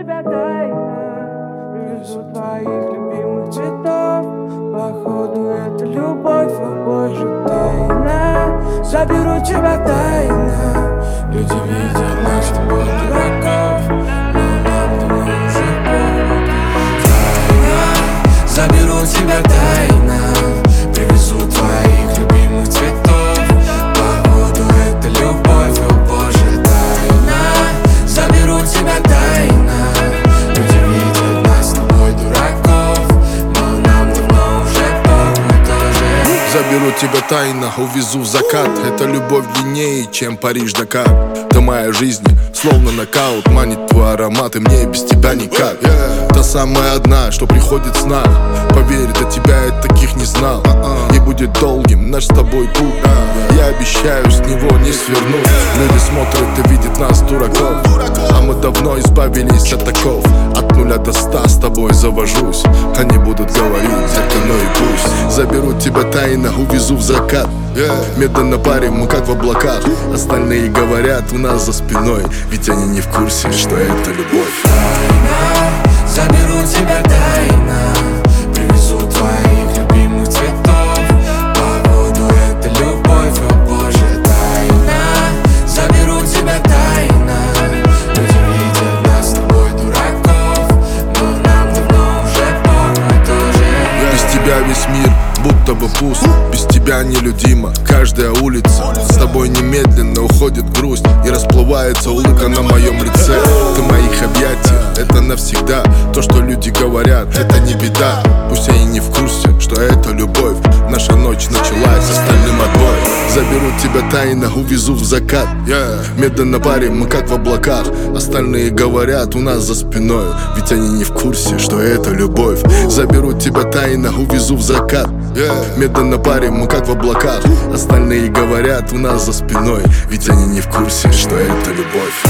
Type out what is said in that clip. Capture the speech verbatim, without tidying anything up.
тебя тайна, привезу твоих любимых цветов. Походу это любовь, о боже, тайна. Заберу тебя тайна. Люди видят нас с тобой дураков, но нам давно уже повод. Тайна, заберу тебя тайна, привезу твоих любимых цветов. Походу это любовь, о боже, тайна. Заберу тебя тайна. Люди видят нас с тобой дураков, но нам давно уже повод тоже. Заберу тебя тайно, увезу в закат. Это любовь длиннее, чем Париж-Дакар. Ты моя жизнь, словно нокаут. Манит твой аромат, и мне без тебя никак. yeah. Та самая одна, что приходит с сна. Поверь, до тебя я таких не знал. И будет долгим наш с тобой путь. Я обещаю, с него не свернуть. Люди смотрят и видят нас дураков, а мы давно избавились от таков. От нуля до ста с тобой завожусь. Они будут говорить, это ну и пусть. Заберу тебя тайно, увезу в закат. Медленно парим, мы как в облаках. Остальные говорят у нас за спиной, ведь они не в курсе, что это любовь. Тайна, заберу тебя тайно, привезу твоих любимых цветов. Походу это любовь, о боже, тайна. Заберу тебя тайно. Люди видят нас с тобой дураков, но нам давно уже повод тоже. Без тебя весь мир будто бы пуст, без тебя нелюдима каждая улица. С тобой немедленно уходит грусть, и расплывается улыбка на моем лице. Ты моих объятий, это навсегда. То, что люди говорят, это не беда. Пусть они не в курсе, что это любовь. Наша ночь началась, с остальным отбой. Заберу тебя тайно, увезу в закат. yeah. Медленно парим, мы как в облаках. Остальные говорят у нас за спиной, ведь они не в курсе, что это любовь. Заберу тебя тайно, увезу в закат. yeah. Медленно парим, мы как в облаках. Остальные говорят у нас за спиной, ведь они не в курсе, что это любовь.